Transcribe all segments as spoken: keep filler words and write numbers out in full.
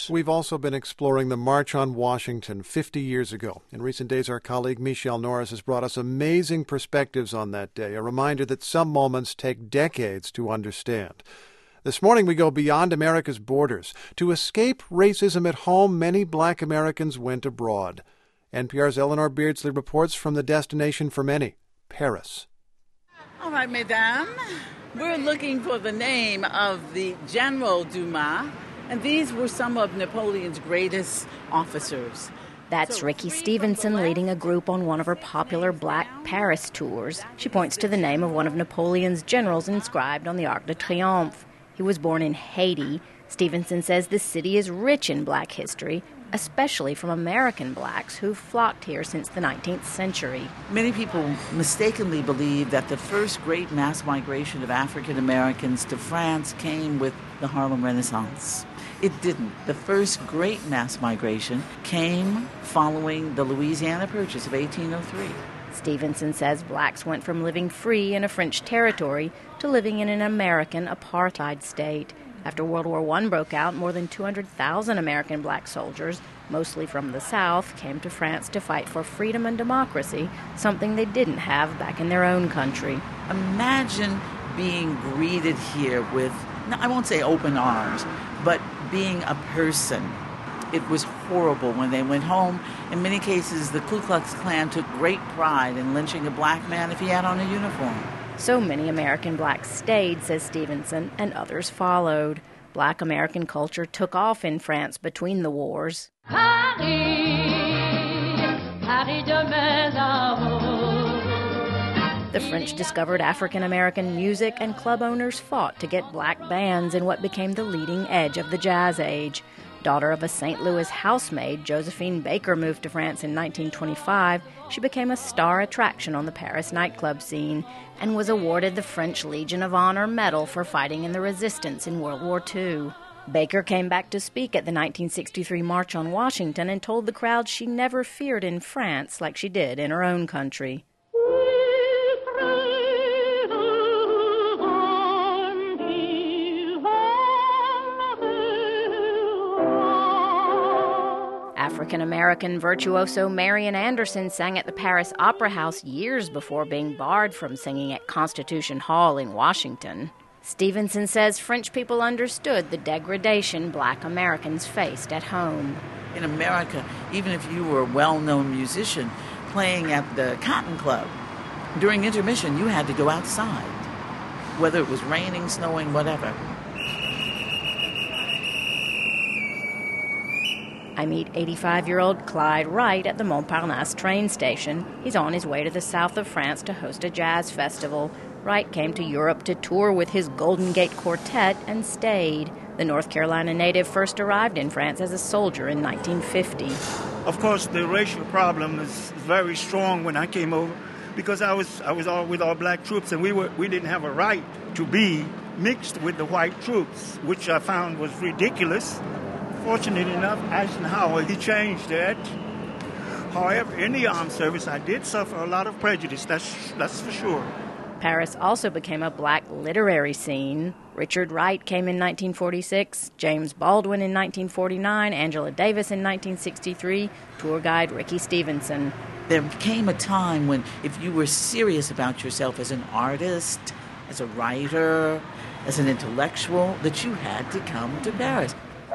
Paris. We've also been exploring the March on Washington fifty years ago. In recent days, our colleague Michelle Norris has brought us amazing perspectives on that day, a reminder that some moments take decades to understand. This morning, we go beyond America's borders. To escape racism at home, many black Americans went abroad. N P R's Eleanor Beardsley reports from the destination for many, Paris. All right, mesdames, we're looking for the name of the General Dumas, and these were some of Napoleon's greatest officers. That's Ricky Stevenson leading a group on one of her popular Black Paris tours. She points to the name of one of Napoleon's generals inscribed on the Arc de Triomphe. He was born in Haiti. Stevenson says the city is rich in black history, especially from American blacks who've flocked here since the nineteenth century. Many people mistakenly believe that the first great mass migration of African Americans to France came with the Harlem Renaissance. It didn't. The first great mass migration came following the Louisiana Purchase of eighteen oh three. Stevenson says blacks went from living free in a French territory to living in an American apartheid state. After World War One broke out, more than two hundred thousand American black soldiers, mostly from the South, came to France to fight for freedom and democracy, something they didn't have back in their own country. Imagine being greeted here with, no, I won't say open arms, but being a person. It was horrible when they went home. In many cases, the Ku Klux Klan took great pride in lynching a black man if he had on a uniform. So many American blacks stayed, says Stevenson, and others followed. Black American culture took off in France between the wars. Paris, Paris de mes amours. The French discovered African American music, and club owners fought to get black bands in what became the leading edge of the jazz age. Daughter of a Saint Louis housemaid, Josephine Baker moved to France in nineteen twenty-five. She became a star attraction on the Paris nightclub scene and was awarded the French Legion of Honor medal for fighting in the resistance in World War Two. Baker came back to speak at the nineteen sixty-three March on Washington and told the crowd she never feared in France like she did in her own country. African-American virtuoso Marian Anderson sang at the Paris Opera House years before being barred from singing at Constitution Hall in Washington. Stevenson says French people understood the degradation black Americans faced at home. In America, even if you were a well-known musician playing at the Cotton Club, during intermission you had to go outside, whether it was raining, snowing, whatever. I meet eighty-five-year-old Clyde Wright at the Montparnasse train station. He's on his way to the south of France to host a jazz festival. Wright came to Europe to tour with his Golden Gate Quartet and stayed. The North Carolina native first arrived in France as a soldier in nineteen fifty. Of course, the racial problem is very strong when I came over because I was I was all with all black troops, and we were we didn't have a right to be mixed with the white troops, which I found was ridiculous. Fortunate enough, Eisenhower, he changed that. However, in the armed service, I did suffer a lot of prejudice, that's, that's for sure. Paris also became a black literary scene. Richard Wright came in nineteen forty-six, James Baldwin in nineteen forty-nine, Angela Davis in nineteen sixty-three, tour guide Ricky Stevenson. There came a time when if you were serious about yourself as an artist, as a writer, as an intellectual, that you had to come to Paris.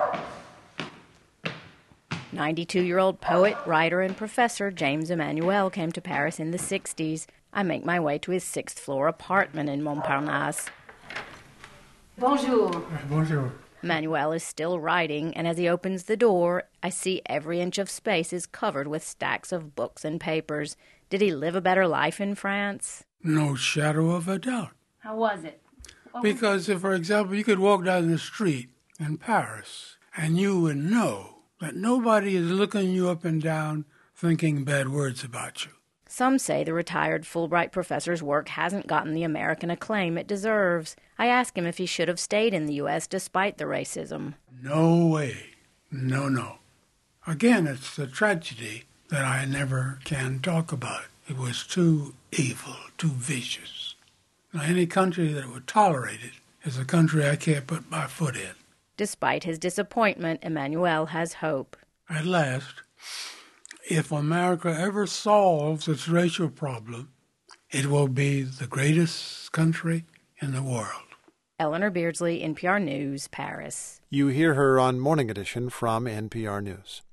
ninety-two-year-old poet, writer, and professor James Emmanuel came to Paris in the sixties. I make my way to his sixth-floor apartment in Montparnasse. Bonjour. Bonjour. Emmanuel is still writing, and as he opens the door, I see every inch of space is covered with stacks of books and papers. Did he live a better life in France? No shadow of a doubt. How was it? What Because, if, for example, you could walk down the street in Paris, and you would know that nobody is looking you up and down thinking bad words about you. Some say the retired Fulbright professor's work hasn't gotten the American acclaim it deserves. I ask him if he should have stayed in the U S despite the racism. No way. No, no. Again, it's the tragedy that I never can talk about. It was too evil, too vicious. Now, any country that would tolerate it is a country I can't put my foot in. Despite his disappointment, Emmanuel has hope. At last, if America ever solves its racial problem, it will be the greatest country in the world. Eleanor Beardsley, N P R News, Paris. You hear her on Morning Edition from N P R News.